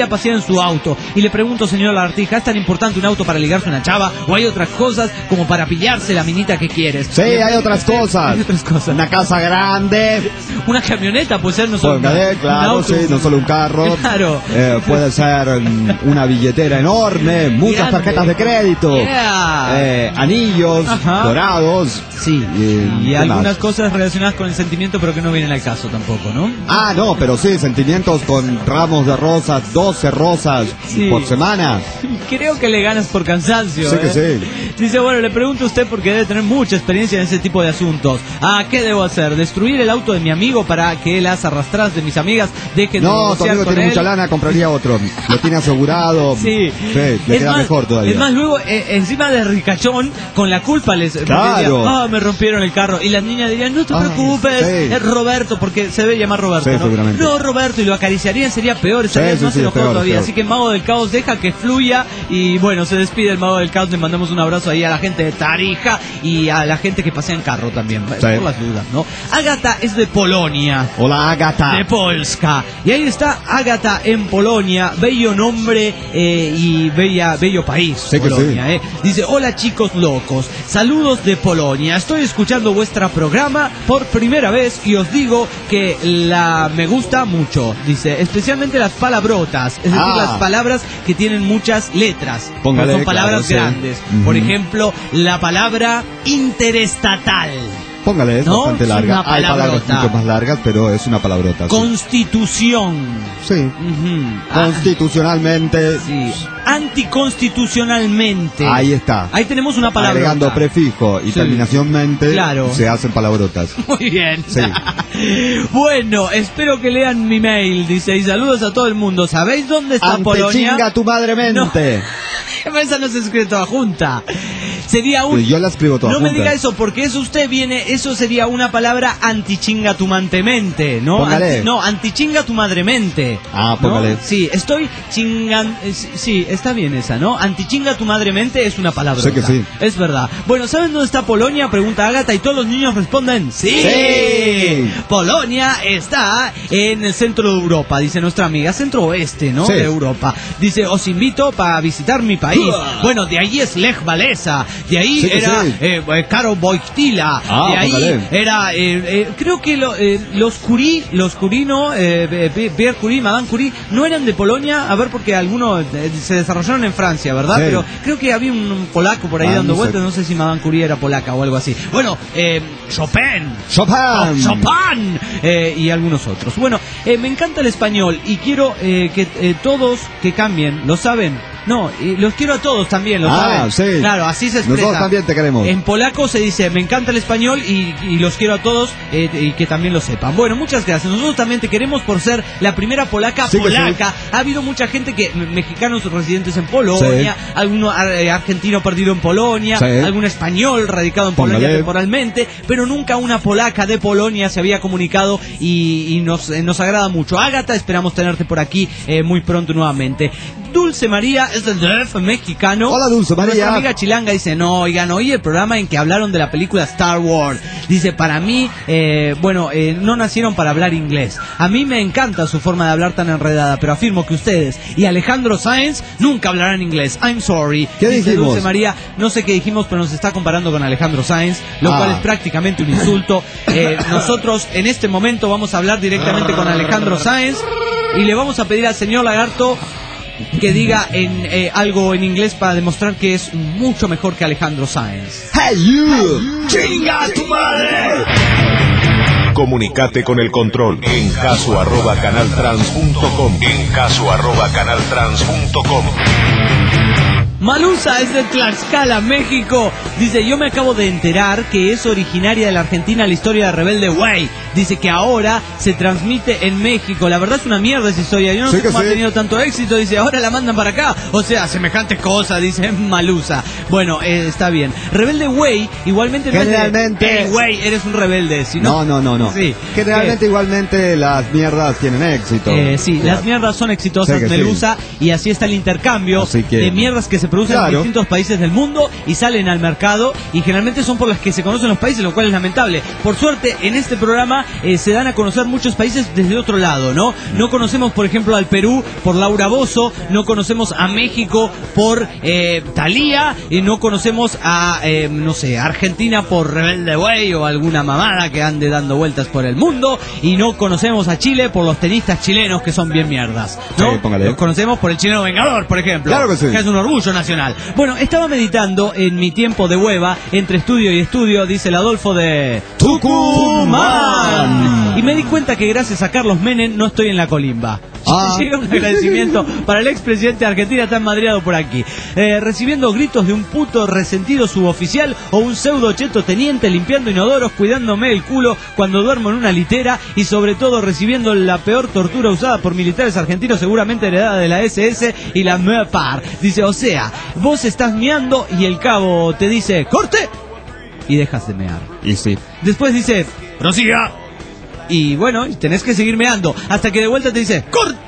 a pasear en su auto. Y le pregunto, señor Lagartija, ¿es tan importante un auto para ligarse a una chava? ¿O hay otras cosas como para pillarse la minita que quieres? Sí, hay otras cosas. Hay otras cosas. Una casa grande. Una camioneta puede ser, no solo Póngale, un claro, auto. sí, no solo un carro. Claro. Eh, puede ser mm, una billetera enorme, muchas Grande. tarjetas de crédito, Yeah. eh, anillos Ajá. dorados. Sí, Eh, y ¿qué algunas más? cosas relacionadas con el sentimiento, pero que no vienen al caso tampoco, ¿no? Ah, no, pero sí, sentimientos con ramos de rosas, doce rosas Sí. por semana. Creo que le ganas por cansancio. Sí ¿eh? que sí. Dice, bueno, le pregunto a usted porque debe tener mucha experiencia en ese tipo de asuntos. Ah, ¿qué debo hacer? ¿Destruir el auto de mi amigo para que las arrastradas de mis amigas dejen de No, tu negociar amigo con tiene él? mucha lana, compraría otro. Lo tiene asegurado. Sí, le es queda más, mejor todavía. Es más, luego, eh, encima de ricachón, con la culpa les porque Claro. diría, ah, me rompieron el carro. Y las niñas dirían, no te Ah, preocupes, sí. es Roberto, porque se debe llamar Roberto, Sí, ¿no? seguramente. No, Roberto, y lo acariciarían, sería peor, estaría Sí, sí, más sí, es enojado peor, todavía. peor. Así que Mago del Caos deja que fluya y bueno, se despide el Mago del Caos. Le mandamos un abrazo ahí a la gente de Tarija y a la gente que pasea en carro también, por las dudas, ¿no? Agata es de Polonia. Hola, Agata. De Polska. Y ahí está Agata en Polonia, bello nombre eh, y bella, bello país, Sí que Polonia. sí. Eh. Dice, hola chicos locos, saludos de Polonia, estoy escuchando vuestra programa por primera vez y os digo que la me gusta mucho, dice, especialmente las palabrotas, es decir, Ah. las palabras que tienen muchas letras, Póngale, son palabras claro, sí. grandes. Ujú. Por ejemplo, la palabra interestatal. Póngale, es No, bastante es larga. una Hay palabras palabrota. mucho más largas, pero es una palabrota. sí. Constitución. Sí. Ujú. Ah, Constitucionalmente. sí. Anticonstitucionalmente. Ahí está. Ahí tenemos una palabra. Agregando prefijo y Sí. terminación mente, Claro. se hacen palabrotas. Muy bien. Sí. Bueno, espero que lean mi mail, dice, y saludos a todo el mundo. ¿Sabéis dónde está Ante Polonia? chinga tu madre mente. Esa no se escribe toda junta. Sería un... Yo la escribo toda No me junta. diga eso, porque eso usted viene, eso sería una palabra antichinga tu mantemente, ¿no? Póngale. Anti- no, antichinga tu madremente. Ah, ¿no? póngale. Sí, estoy chingan... eh, sí, sí, está bien esa, ¿no? Antichinga tu madremente es una palabra. Sé que sí. Es verdad. Bueno, ¿saben dónde está Polonia? Pregunta Ágata y todos los niños responden ¡sí! ¡Sí! Polonia está en el centro de Europa, dice nuestra amiga, centro oeste, ¿no? Sí. De Europa. Dice, os invito para visitar mi país. Bueno, de ahí es Lech Walesa, de ahí Sí que era sí. eh, eh, Karol Wojtyla, Ah, de ahí póngale. era, eh, eh, creo que lo- eh, los Curie, los Curie, ¿no? Eh, eh, Pierre Curie, Madame Curie, no eran de Polonia, a ver, porque algunos eh, se desarrollaron en Francia, ¿verdad? Sí. Pero creo que había un polaco por ahí Ah, dando no sé. vueltas, no sé si Madame Curie era polaca o algo así. Bueno, eh, Chopin. Chopin. Chopin eh, y algunos otros. Bueno, eh, me encanta el español y quiero eh, que eh, todos que cambien, ¿lo saben? No, y los quiero a todos también, ¿lo Ah, saben? sí. Claro, así se expresa. Nosotros también te queremos. En polaco se dice, me encanta el español y, y los quiero a todos eh, y que también lo sepan. Bueno, muchas gracias. Nosotros también te queremos por ser la primera polaca Sí que polaca. Ha habido mucha gente que, m- mexicanos residentes en Polonia, Sí. alguno eh, argentino perdido en Polonia, Sí. algún español radicado en Polonia Póngale. temporalmente, pero nunca una polaca de Polonia se había comunicado y, y nos, eh, nos agrada mucho. Ágata, esperamos tenerte por aquí eh, muy pronto nuevamente. Dulce María es del D F mexicano. Hola, Dulce María. Nuestra amiga Chilanga dice, no, oigan, oí el programa en que hablaron de la película Star Wars. Dice, para mí, eh, bueno, eh, no nacieron para hablar inglés. A mí me encanta su forma de hablar tan enredada, pero afirmo que ustedes y Alejandro Sáenz nunca hablarán inglés. I'm sorry. ¿Qué Dice dijimos? Dulce María, no sé qué dijimos, pero nos está comparando con Alejandro Sáenz, lo Ah. cual es prácticamente un insulto. Eh, nosotros en este momento vamos a hablar directamente con Alejandro Sáenz y le vamos a pedir al señor Lagarto que diga en eh, algo en inglés para demostrar que es mucho mejor que Alejandro Sáenz. Hey you. Chinga tu madre. Comunicate con el control en caso arroba canaltrans punto com. En caso arroba canaltrans punto com. Malusa es de Tlaxcala, México. Dice, yo me acabo de enterar que es originaria de la Argentina la historia de Rebelde Way. Dice que ahora se transmite en México. La verdad es una mierda esa historia. Yo no Sí sé que cómo ha sí. tenido tanto éxito. Dice, ahora la mandan para acá. O sea, semejante cosa, dice Malusa. Bueno, eh, está bien. Rebelde Way, igualmente no es de, Generalmente- "Hey, güey, eres un rebelde". Sino, No, no, no, no. Sí. Generalmente igualmente las mierdas tienen éxito. Eh, sí, Claro. las mierdas son exitosas, Sí que sí. Melusa, y así está el intercambio Así que- de mierdas que se se producen Claro. en distintos países del mundo y salen al mercado, y generalmente son por las que se conocen los países, lo cual es lamentable. Por suerte, en este programa eh, se dan a conocer muchos países desde otro lado, ¿no? No conocemos, por ejemplo, al Perú por Laura Bozzo, no conocemos a México por eh, Thalía, y no conocemos a, eh, no sé, Argentina por Rebelde Way o alguna mamada que ande dando vueltas por el mundo, y no conocemos a Chile por los tenistas chilenos que son bien mierdas, ¿no? Sí, póngale. Los conocemos por el chileno vengador, por ejemplo. Claro que sí. Que es un orgullo nacional. Bueno, estaba meditando en mi tiempo de hueva, entre estudio y estudio, dice el Adolfo de Tucumán. Y me di cuenta que gracias a Carlos Menem no estoy en la colimba. Ah. Llega un agradecimiento para el expresidente de Argentina tan madreado por aquí. Eh, recibiendo gritos de un puto resentido suboficial o un pseudo cheto teniente limpiando inodoros, cuidándome el culo cuando duermo en una litera, y sobre todo recibiendo la peor tortura usada por militares argentinos, seguramente heredada de la S S y la M E P A R. Dice, o sea, vos estás meando y el cabo te dice, ¡corte! Y dejas de mear. Y sí. Después dice, prosiga. Y bueno, y tenés que seguir meando hasta que de vuelta te dice, ¡corte!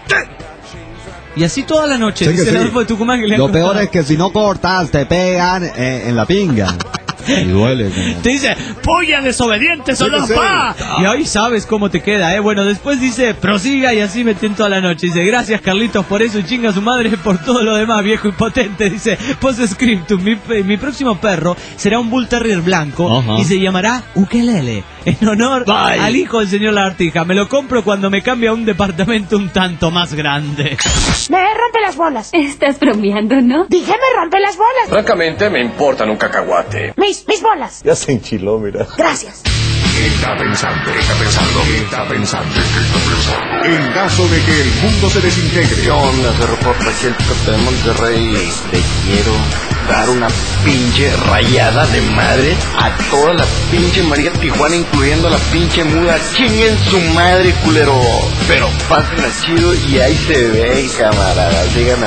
Y así toda la noche, Sí que dice el sí. Adolfo de Tucumán, que le ha Lo contado. peor es que si no cortas, te pegan eh, en la pinga. Y duele. Como... Te dice, polla desobediente, Sí que solo sí. pa. Y ahí sabes cómo te queda, ¿eh? Bueno, después dice, prosiga, y así me tiento toda la noche. Dice, gracias Carlitos por eso, y chinga a su madre por todo lo demás, viejo impotente. Dice, post-scriptum, mi, mi próximo perro será un Bull Terrier blanco. Ajá. Y se llamará Ukelele, en honor Bye. al hijo del señor Lagartija. Me lo compro cuando me cambie a un departamento un tanto más grande. Me rompe las bolas. Estás bromeando, ¿no? Dije me rompe las bolas. Francamente, me importan un cacahuate. Mis, mis bolas. Ya se enchiló, mira. Gracias. ¿Qué está pensando? ¿Qué está pensando? ¿Qué está pensando? ¿Qué está pensando? En caso de que el mundo se desintegre, ¿Qué onda, Cerro Porta? Aquí el Capitán de Monterrey. Te quiero dar una pinche rayada de madre a toda la pinche María Tijuana, incluyendo a la pinche muda. Chinguen su madre, culero. Pero pásenla chido y ahí se ven, camaradas. Digan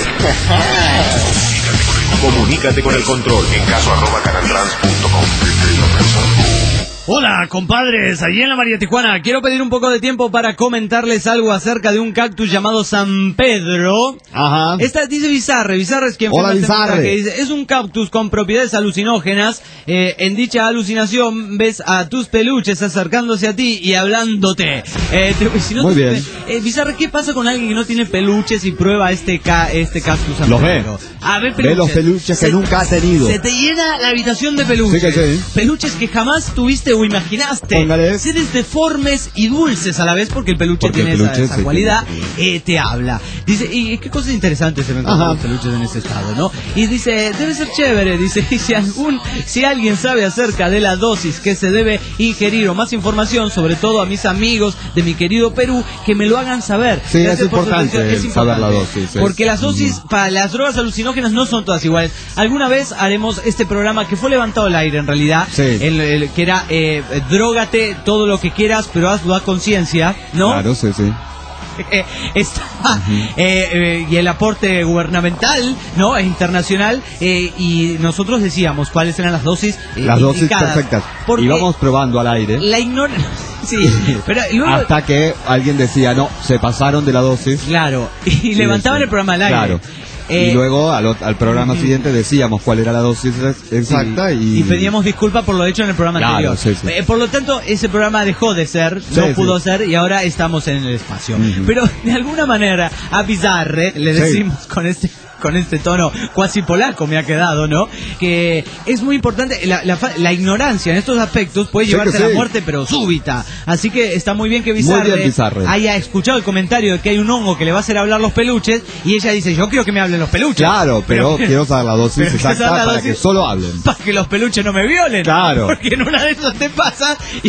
así. comunícate con el control en caso arroba canaltrans punto com. ¿Qué está pensando? Hola, compadres, allí en la María Tijuana. Quiero pedir un poco de tiempo para comentarles algo acerca de un cactus llamado San Pedro. Ajá. Esta dice Bizarre, Bizarre es quien Hola, firma este Bizarre. mensaje. Dice, es un cactus con propiedades alucinógenas. Eh, en dicha alucinación ves a tus peluches acercándose a ti y hablándote. Eh, te- si no Muy te- bien. Eh, Bizarre, ¿qué pasa con alguien que no tiene peluches y prueba este, ca este cactus San Los ve. Pedro? Ah, ve Ve los peluches que nunca ha tenido. Se te llena la habitación de peluches. Sí que sí. Peluches que jamás tuviste o imaginaste. Póngale. Seres deformes y dulces a la vez, porque el peluche Porque el tiene esa- peluche, esa, sí, cualidad. tiene- Eh, te habla. Dice, y qué cosas interesantes se ven con Ajá. los peluches en ese estado, ¿no? Y dice, debe ser chévere. Dice, y si algún, si alguien sabe acerca de la dosis que se debe ingerir o más información, sobre todo a mis amigos de mi querido Perú, que me lo hagan saber. Sí, Gracias es por su importante atención. Es saber la importante. dosis, es- Porque las dosis para las drogas alucinógenas no son todas iguales. Alguna vez haremos este programa que fue levantado al aire en realidad, Sí. el, el- que era eh, drógate todo lo que quieras, pero hazlo a conciencia, ¿no? Claro, sí, sí. Eh, está, eh, eh, y el aporte gubernamental, ¿no? E internacional, eh, y nosotros decíamos cuáles eran las dosis eh, Las dosis indicadas. perfectas. Porque Íbamos probando al aire. la ignorancia. Sí, pero luego. Hasta que alguien decía, no, se pasaron de la dosis. Claro, y Sí, levantaban sí. el programa al aire. Claro. Eh, y luego al, ot- al programa siguiente decíamos cuál era la dosis ex- exacta y... y pedíamos disculpas por lo hecho en el programa Claro, anterior. sí, sí. Eh, por lo tanto, ese programa dejó de ser, Sí, no sí. pudo ser, y ahora estamos en el espacio. Ujú. Pero de alguna manera, a Bizarre le Sí. decimos con este con este tono cuasi polaco me ha quedado, ¿no? Que es muy importante, la, la, fa- la ignorancia en estos aspectos puede Sí llevarte que a la sí. muerte, pero súbita. Así que está muy bien que Muy Bizarre, bien, Bizarre. haya escuchado el comentario de que hay un hongo que le va a hacer hablar los peluches, y ella dice, yo quiero que me hablen los peluches. Claro, pero, quiero saber la dosis pero quiero exacta saber la para dosis que solo hablen. para que los peluches no me violen. Claro. Porque en una de esas te pasa y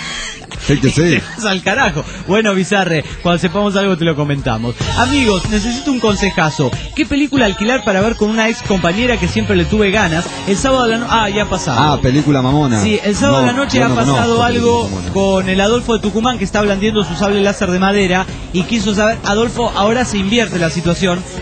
Sí que sí. te vas al carajo. Bueno, Bizarre, cuando sepamos algo te lo comentamos. Amigos, necesito un consejazo. ¿Qué película alquilar para ver con una ex compañera que siempre le tuve ganas? El sábado a la noche... Ah, ya ha pasado. Ah, película mamona. Sí, el sábado No, a la noche yo ha no pasado conozco algo película mamona. con el Adolfo de Tucumán, que está blandiendo su sable láser de madera y quiso saber, Adolfo, ahora se invierte la situación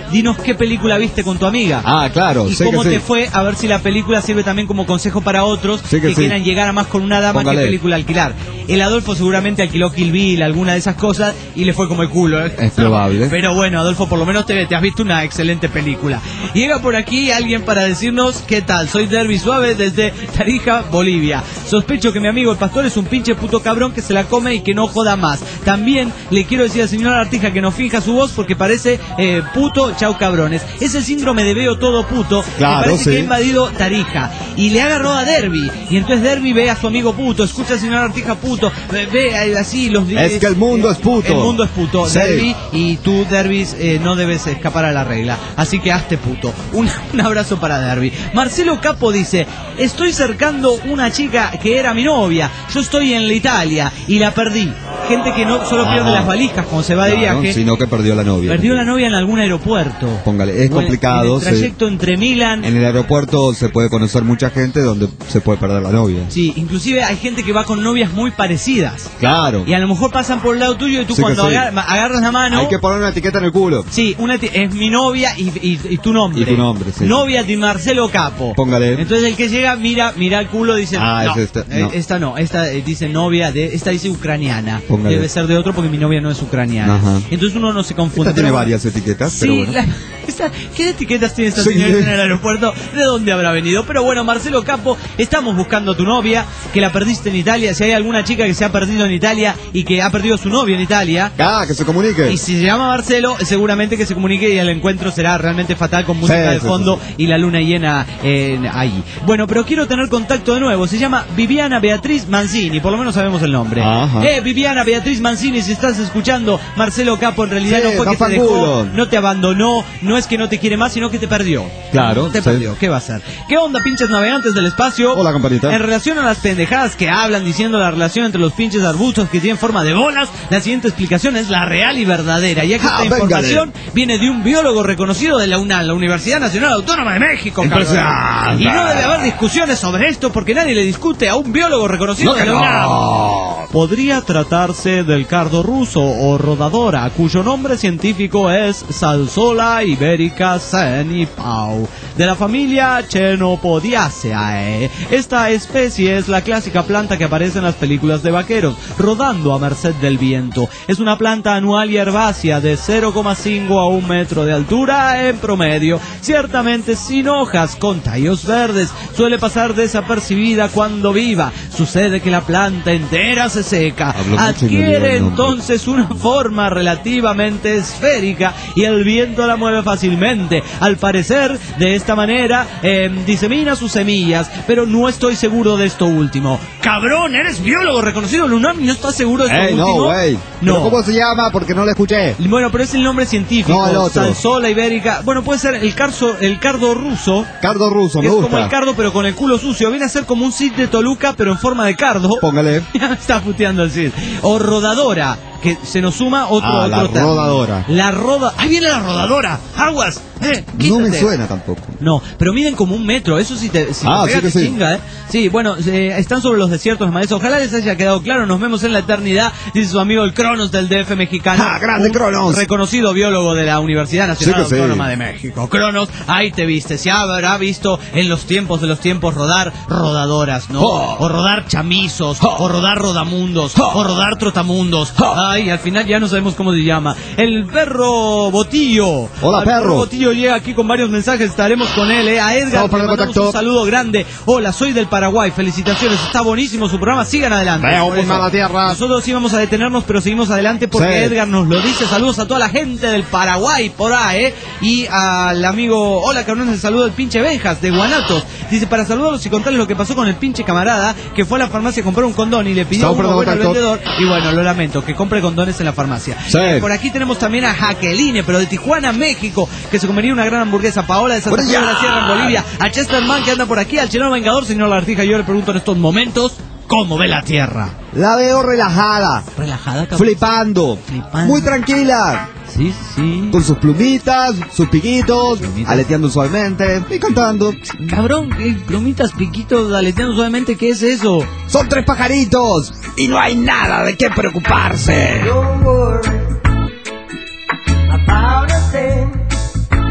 dinos qué película viste con tu amiga. Ah, claro. Y sé cómo que te sí. fue, a ver si la película sirve también como consejo para otros Sí que que sí. quieran llegar a más con una dama. Póngale. ¿Qué película alquilar? El Adolfo seguramente alquiló Kill Bill, alguna de esas cosas, y le fue como el culo. ¿eh? Es probable. Pero bueno, Adolfo, por lo menos te, te has visto una excelente película. Llega por aquí alguien para decirnos qué tal. Soy Derby Suave desde Tarija, Bolivia. Sospecho que mi amigo el pastor es un pinche puto cabrón que se la come y que no joda más. También le quiero decir al señor Artija que no finja su voz porque parece eh, puto, chau cabrones. Es el síndrome de veo todo puto. Claro, me parece sí. que ha invadido Tarija y le agarró a Derby. Y entonces Derby ve a su amigo puto, escucha al señor Artija puto, ve, ve así los Es que el mundo es puto. El mundo es puto, Sí. Derby, y tú, Derby, eh, no debes escapar a la regla. Así que hazte puto. Un, un abrazo para Derby. Marcelo Capo dice: estoy cercando una chica que era mi novia. Yo estoy en la Italia y la perdí. Gente que no solo pierde Ajá. las valijas cuando se va de Claro, viaje. sino que perdió la novia. Perdió la novia en algún aeropuerto. Póngale, es O en- complicado. En el trayecto entre Milán. En el aeropuerto se puede conocer mucha gente donde se puede perder la novia. Sí, inclusive hay gente que va con novias muy parecidas. Claro. Y a lo mejor pasan por el lado tuyo y tú Sí que cuando sí. agar- agarras la mano. Hay que poner una etiqueta en el culo. Sí, una eti- es mi novia y, y- y tu nombre. Y tu nombre, sí. Novia de Marcelo Capo. Póngale. Entonces el que llega, mira, mira el culo, dice, Ah, no, es esta, eh, no. esta no, esta eh, dice novia de, esta dice ucraniana. Póngale. Debe ser de otro porque mi novia no es ucraniana. Ajá. Entonces uno no se confunde. Esta tiene Pero- varias etiquetas, Sí, pero bueno. la- esta- ¿qué etiquetas tiene esta Sí. señora en el aeropuerto? ¿De dónde habrá venido? Pero bueno, Marcelo Capo, estamos buscando a tu novia, que la perdiste en Italia. Si hay alguna chica que se ha perdido en Italia y que ha perdido a su novio en Italia, Ah, que se comunique. y si se llama Marcelo, seguramente que se comunique y el encuentro será realmente fatal con música Sí, de sí, fondo sí, y la luna llena eh, ahí. Bueno, pero quiero tener contacto de nuevo. Se llama Viviana Beatriz Mancini, por lo menos sabemos el nombre. Ajá. Eh, Viviana Beatriz Mancini, si estás escuchando, Marcelo Capo en realidad Sí, no fue que te zafangulo. dejó, no te abandonó, no es que no te quiere más, sino que te perdió. Claro, Te sí. perdió. ¿Qué va a hacer? ¿Qué onda, pinches navegantes del espacio? Hola, campanita. En relación a las pendejadas que hablan diciendo la relación entre los pinches arbustos que tienen forma de bolas, la siguiente explicación es la real y verdadera, ya que Ah, esta véngale. información viene de un biólogo reconocido de la UNAM, la Universidad Nacional Autónoma de México. cabrón. Impresionante. Y no debe haber discusiones sobre esto porque nadie le discute a un biólogo reconocido No, de que la no. UNAM. Podría tratarse del cardo ruso o rodadora, cuyo nombre científico es Salsola iberica senipau, de la familia Chenopodiaceae. Esta especie es la clásica planta que aparece en las películas de vaqueros, rodando a merced del viento. Es una planta anual y herbácea de cero coma cinco a un metro de altura en promedio, ciertamente sin hojas, con tallos verdes. Suele pasar desapercibida cuando viva. Sucede que la planta entera se seca. Habló mucho y me olvidó Adquiere el nombre. entonces una forma relativamente esférica y el viento la mueve fácilmente. Al parecer, de esta manera, eh, disemina sus semillas, pero no estoy seguro de esto último. Cabrón, eres biólogo reconocido en la UNAM y no estás seguro de esto Ey, último. no, güey. No. ¿Pero cómo se llama? Porque no lo escuché. Bueno, pero es el nombre científico. No, el otro. Salsola ibérica. Bueno, puede ser el carso, el cardo ruso. Cardo ruso, me Es gusta. como el cardo, pero con el culo sucio. Viene a ser como un Cid de Toluca, pero en forma de cardo. Póngale. Ya me está puteando el Cid. O rodadora, que se nos suma otro, Ah, otro la término. rodadora. La roda. ¡Ahí viene la rodadora! ¡Aguas! Eh, No me quítate. suena tampoco. No, pero miden como un metro, eso sí te, si Ah, te pega, sí que te sí. chinga, ¿eh? Sí, bueno, eh, están sobre los desiertos de maíz. Ojalá les haya quedado claro, nos vemos en la eternidad, dice su amigo el Cronos del D F mexicano. ¡Ah, grande un Cronos! reconocido biólogo de la Universidad Nacional Sí que sí. Autónoma de México. Cronos, ahí te viste, se habrá visto en los tiempos de los tiempos rodar rodadoras, ¿no? Oh. O rodar chamizos, Oh. o rodar rodamundos, Oh. o rodar trotamundos. Oh. Ay, al final ya no sabemos cómo se llama. El perro Botillo. Hola, El perro. Botillo llega aquí con varios mensajes, estaremos con él, ¿eh? A Edgar Estamos para le el mandamos contacto. un saludo grande. Hola, soy del Paraguay, felicitaciones, está buenísimo su programa, sigan adelante. Veo Por muy eso, mala tierra. Nosotros íbamos a detenernos, pero seguimos adelante porque Sí. Edgar nos lo dice. Saludos a toda la gente del Paraguay por ahí, ¿eh? Y al amigo, hola cabrones, el saludo del pinche Benjas de Guanatos. Dice, para saludarlos y contarles lo que pasó con el pinche camarada que fue a la farmacia a comprar un condón y le pidió Estamos uno para bueno al contacto. vendedor. Y bueno, lo lamento, que compre condones en la farmacia. Sí. Eh, por aquí tenemos también a Jaqueline, pero de Tijuana, México, que se comería una gran hamburguesa. Paola de Santa Cruz de la Sierra en Bolivia. A Chesterman que anda por aquí, al chileno vengador, señor Lartija. Yo le pregunto en estos momentos, ¿cómo ve la tierra? La veo relajada, Relajada, cabrón. flipando, Flipando. muy tranquila, Sí, sí. con sus plumitas, sus piquitos, Plumitas. aleteando suavemente y cantando. Cabrón, ¿qué plumitas, piquitos, aleteando suavemente? ¿Qué es eso? Son tres pajaritos y no hay nada de qué preocuparse. Don't worry about a thing.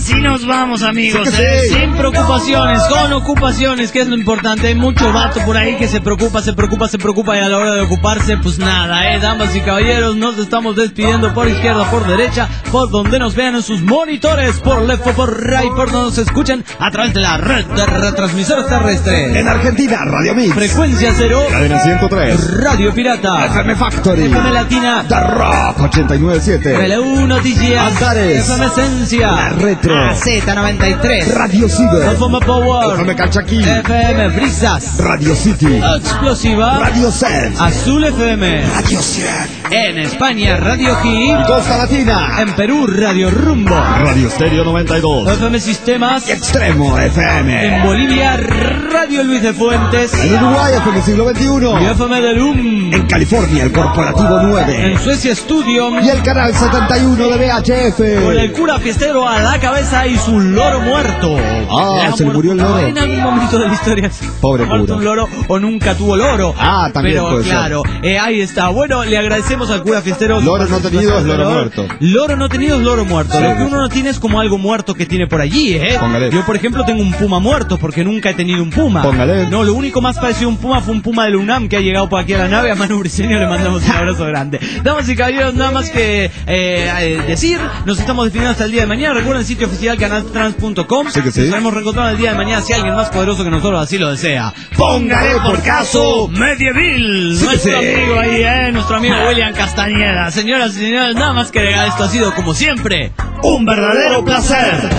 Así nos vamos, amigos, Sí que ¿eh? sí. Sin preocupaciones, con ocupaciones, que es lo importante. Hay mucho vato por ahí que se preocupa, se preocupa, se preocupa y a la hora de ocuparse, pues nada, ¿eh? Damas y caballeros, nos estamos despidiendo por izquierda, por derecha, por donde nos vean en sus monitores, por left o por right, por donde nos escuchan a través de la red de retransmisores terrestres. En Argentina, Radio Mix. Frecuencia cero, Cadena ciento tres. Radio Pirata, F M Factory. F M Latina, The Rock ochenta y nueve punto siete. L U Noticias, Antares. F M Esencia, La Retro. A Z noventa y tres, Radio Ciber. F M Power, F M Calchaquí. F M Brisas, Radio City. Explosiva, Radio Set. Azul F M, Radio cien. en España Radio Hit, Costa Latina. en Perú Radio Rumbo, Radio Stereo noventa y dos. F M Sistemas, Extremo F M. en Bolivia Radio Luis de Fuentes, En Uruguay, F M Siglo veintiuno. y F M de Lum, En California, el Corporativo nueve. en Suecia Studio, Y el canal setenta y uno de V H F. con el cura fiestero a la cabeza y su loro muerto. Ah, ¿Le ha se le murió el loro. En algún momento de la historia. Pobre ha muerto cura. un loro o nunca tuvo loro. Ah, también Pero puede ser. claro, eh, ahí está. Bueno, le agradecemos al cura fiestero. Loro su no tenido es loro participación. muerto. Loro no tenido es loro muerto. Sí, Lo que sí, uno sí. no tiene es como algo muerto que tiene por allí, ¿eh? Póngale. Yo, por ejemplo, tengo un puma muerto porque nunca he tenido un puma. Póngale. No, lo único más parecido a un puma fue un puma del UNAM que ha llegado por aquí a la nave. A Manu Briceño le mandamos un abrazo grande. Damas y caballeros, nada más que eh, eh, decir, nos estamos despidiendo hasta el día de mañana. Recuerden el sitio oficial canaltrans punto com. Sí que sí. Nos estaremos reencontrando el día de mañana si alguien más poderoso que nosotros así lo desea. Póngale por caso Medieval. Sí que Nuestro sí. amigo ahí, eh, nuestro amigo William Castañeda. Señoras y señores, nada más que agregar, esto ha sido como siempre un verdadero placer.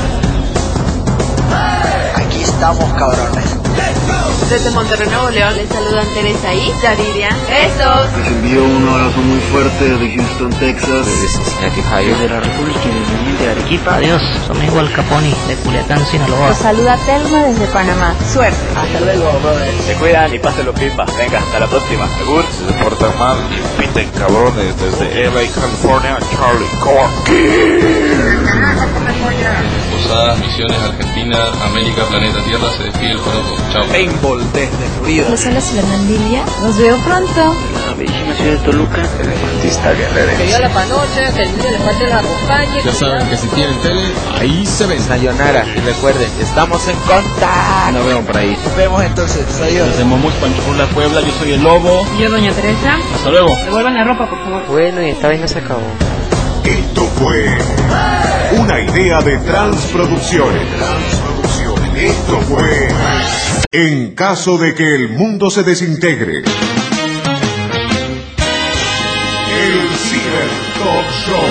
Aquí estamos, cabrones. Desde Monterrey, Nuevo León, les saludan Teresa y Yariria. ¡Besos! Les envío un abrazo muy fuerte desde Houston, Texas. Desde Cincinnati, Ohio. De la República Independiente de Arequipa. Adiós, su amigo Al Caponi de Culiacán, Sinaloa. Los saluda Telma desde Panamá. Suerte. Hasta luego, brother. Se cuidan y pásenlo pipa. Venga, hasta la próxima. Segur. Se portan mal y piten cabrones desde L A, California, Charlie Corky. Posadas, Misiones, Argentina, América, Planeta Tierra, se despide el Joropo. Chao. Paintball desde Florida. Les habla Fernandilla. Nos veo pronto. La bellísima ciudad de Toluca. Elefantista guerrero. Que yo la panoche, que el niño le falte la acompañe. Ya saben que si tienen tele, ahí se ven. Sayonara. Y recuerden, estamos en contacto. Nos vemos por ahí. Nos vemos entonces. Adiós. Desde Momuch, Panchurla, Puebla, yo soy el Lobo. Yo, doña Teresa. Hasta luego. Devuelvan la ropa, por favor. Bueno, y esta vez no se acabó. Esto fue una idea de Transproducciones. Transproducciones. Esto fue En caso de que el mundo se desintegre. El Ciber Talk Show.